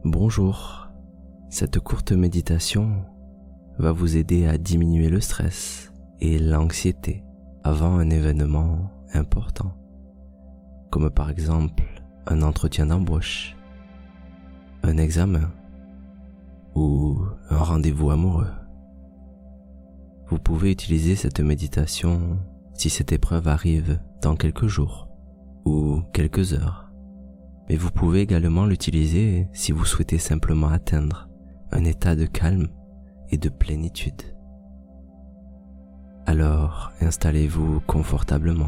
Bonjour, cette courte méditation va vous aider à diminuer le stress et l'anxiété avant un événement important, comme par exemple un entretien d'embauche, un examen ou un rendez-vous amoureux. Vous pouvez utiliser cette méditation si cette épreuve arrive dans quelques jours ou quelques heures. Mais vous pouvez également l'utiliser si vous souhaitez simplement atteindre un état de calme et de plénitude. Alors, installez-vous confortablement.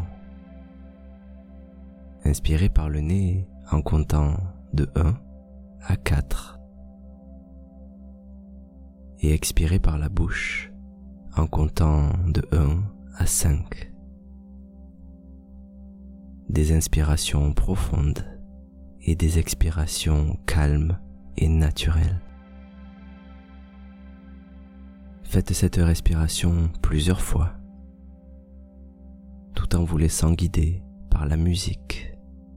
Inspirez par le nez en comptant de 1 à 4. Et expirez par la bouche en comptant de 1 à 5. Des inspirations profondes et des expirations calmes et naturelles. Faites cette respiration plusieurs fois, tout en vous laissant guider par la musique.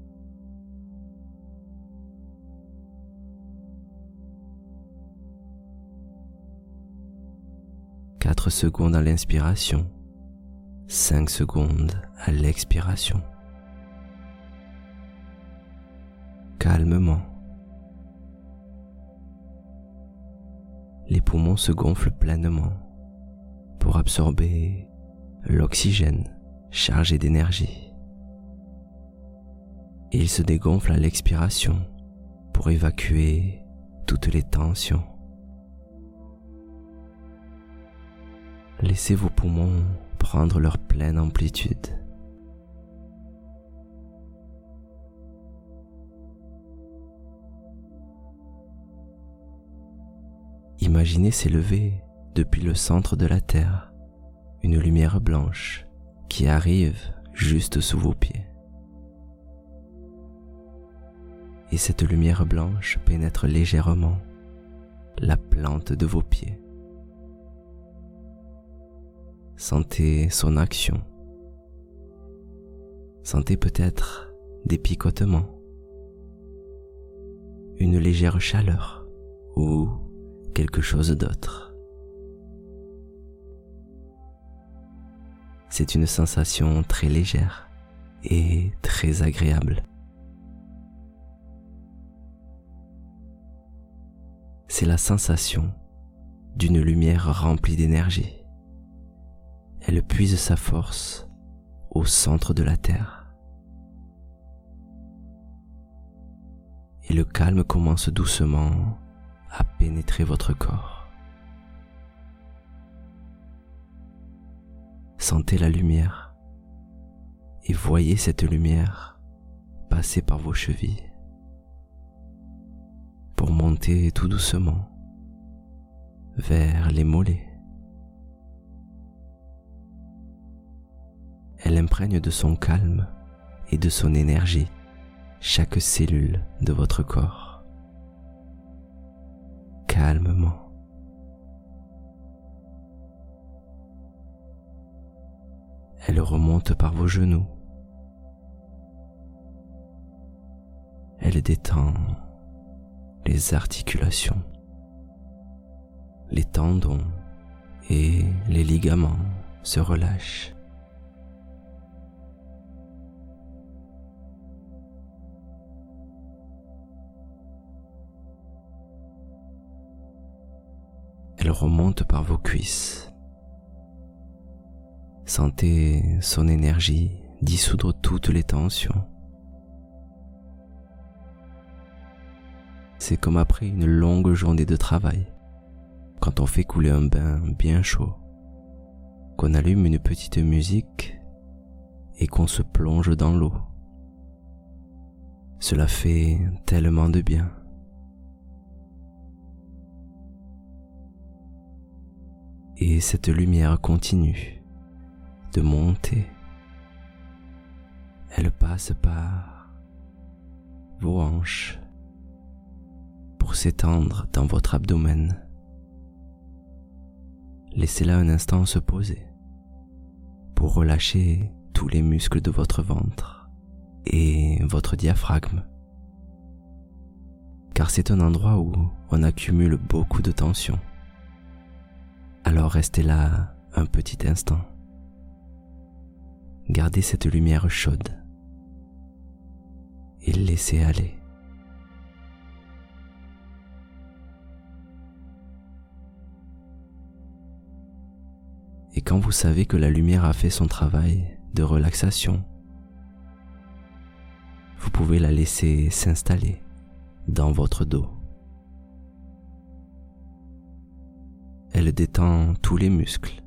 « 4 secondes à l'inspiration, 5 secondes à l'expiration. Calmement. Les poumons se gonflent pleinement pour absorber l'oxygène chargé d'énergie. Et ils se dégonflent à l'expiration pour évacuer toutes les tensions. Laissez vos poumons prendre leur pleine amplitude. Imaginez s'élever depuis le centre de la Terre une lumière blanche qui arrive juste sous vos pieds. Et cette lumière blanche pénètre légèrement la plante de vos pieds. Sentez son action. Sentez peut-être des picotements, une légère chaleur ou quelque chose d'autre. C'est une sensation très légère et très agréable. C'est la sensation d'une lumière remplie d'énergie. Elle puise sa force au centre de la Terre. Et le calme commence doucement à pénétrer votre corps. Sentez la lumière et voyez cette lumière passer par vos chevilles pour monter tout doucement vers les mollets. Elle imprègne de son calme et de son énergie chaque cellule de votre corps. Calmement. Elle remonte par vos genoux. Elle détend les articulations, les tendons et les ligaments se relâchent. Elle remonte par vos cuisses. Sentez son énergie dissoudre toutes les tensions. C'est comme après une longue journée de travail, quand on fait couler un bain bien chaud, qu'on allume une petite musique et qu'on se plonge dans l'eau. Cela fait tellement de bien. Et cette lumière continue de monter. Elle passe par vos hanches pour s'étendre dans votre abdomen. Laissez-la un instant se poser pour relâcher tous les muscles de votre ventre et votre diaphragme. Car car c'est un endroit où on accumule beaucoup de tension. Alors restez là un petit instant. Gardez cette lumière chaude et laissez aller. Et quand vous savez que la lumière a fait son travail de relaxation, vous pouvez la laisser s'installer dans votre dos. Elle détend tous les muscles.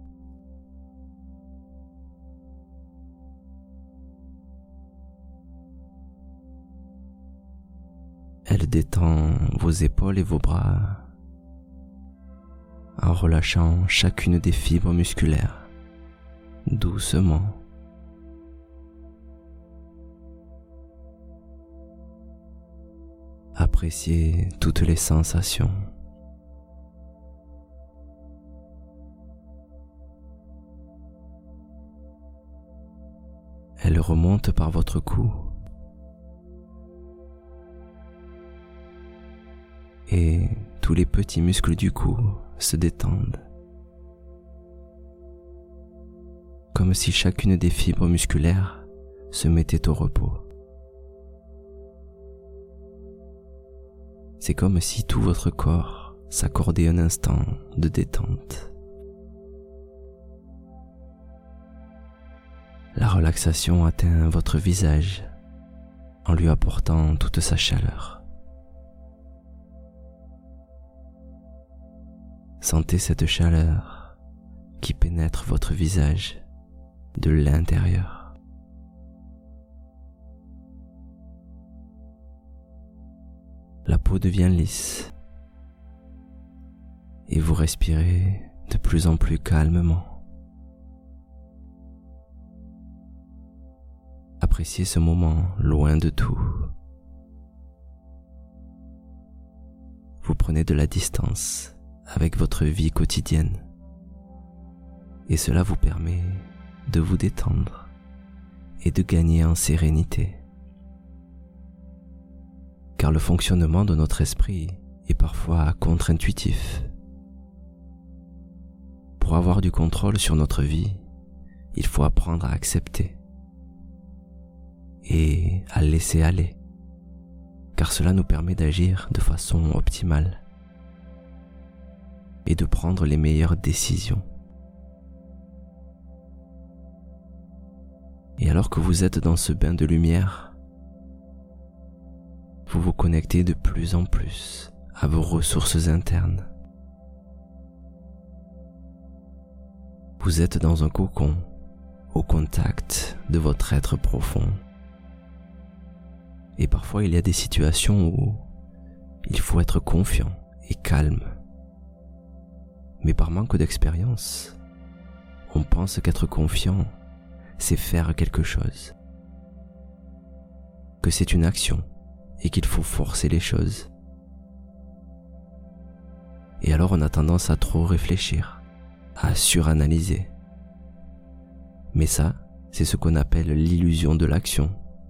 Elle détend vos épaules et vos bras en relâchant chacune des fibres musculaires, doucement. Appréciez toutes les sensations. Elle remonte par votre cou et tous les petits muscles du cou se détendent, comme si chacune des fibres musculaires se mettait au repos. C'est comme si tout votre corps s'accordait un instant de détente. La relaxation atteint votre visage en lui apportant toute sa chaleur. Sentez cette chaleur qui pénètre votre visage de l'intérieur. La peau devient lisse et vous respirez de plus en plus calmement. Appréciez ce moment loin de tout. Vous prenez de la distance avec votre vie quotidienne et cela vous permet de vous détendre et de gagner en sérénité. Car le fonctionnement de notre esprit est parfois contre-intuitif. Pour avoir du contrôle sur notre vie, il faut apprendre à accepter et à laisser aller, car cela nous permet d'agir de façon optimale et de prendre les meilleures décisions. Et alors que vous êtes dans ce bain de lumière, vous vous connectez de plus en plus à vos ressources internes. Vous êtes dans un cocon, au contact de votre être profond. Et parfois il y a des situations où il faut être confiant et calme. Mais par manque d'expérience, on pense qu'être confiant, c'est faire quelque chose, que c'est une action et qu'il faut forcer les choses. Et alors on a tendance à trop réfléchir, à suranalyser. Mais ça, c'est ce qu'on appelle l'illusion de l'action.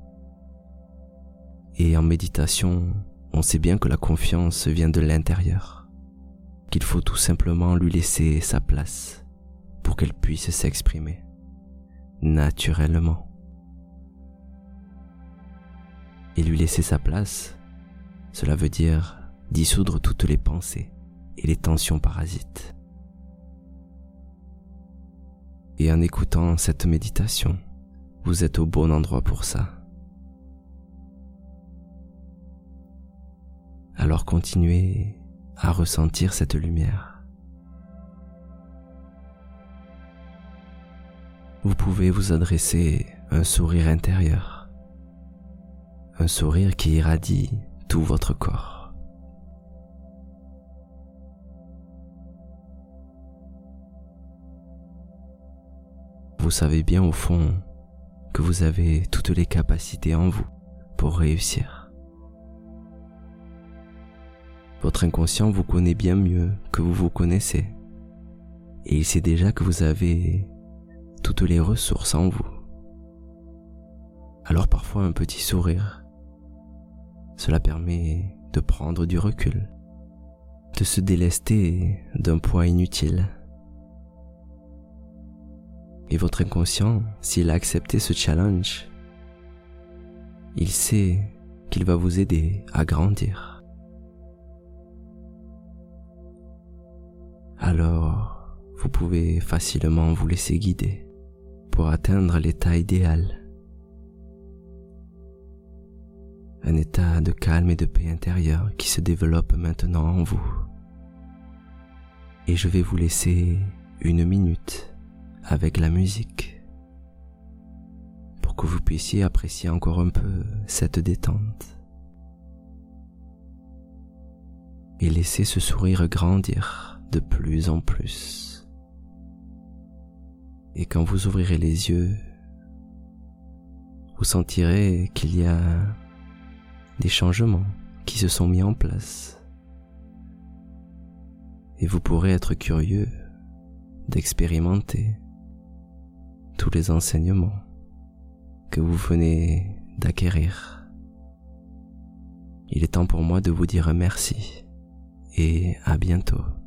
Et en méditation, on sait bien que la confiance vient de l'intérieur, qu'il faut tout simplement lui laisser sa place pour qu'elle puisse s'exprimer naturellement. Et lui laisser sa place, cela veut dire dissoudre toutes les pensées et les tensions parasites. Et en écoutant cette méditation, vous êtes au bon endroit pour ça. Alors continuez à ressentir cette lumière. Vous pouvez vous adresser un sourire intérieur, un sourire qui irradie tout votre corps. Vous savez bien au fond que vous avez toutes les capacités en vous pour réussir. Votre inconscient vous connaît bien mieux que vous vous connaissez, et il sait déjà que vous avez toutes les ressources en vous. Alors parfois un petit sourire, Cela permet de prendre du recul, de se délester d'un poids inutile. Et votre inconscient, s'il a accepté ce challenge, il sait qu'il va vous aider à grandir. Alors, vous pouvez facilement vous laisser guider pour atteindre l'état idéal. Un état de calme et de paix intérieure qui se développe maintenant en vous. Et je vais vous laisser 1 minute avec la musique pour que vous puissiez apprécier encore un peu cette détente et laisser ce sourire grandir de plus en plus. Et quand vous ouvrirez les yeux, vous sentirez qu'il y a des changements qui se sont mis en place. Et vous pourrez être curieux d'expérimenter tous les enseignements que vous venez d'acquérir. Il est temps pour moi de vous dire merci et à bientôt.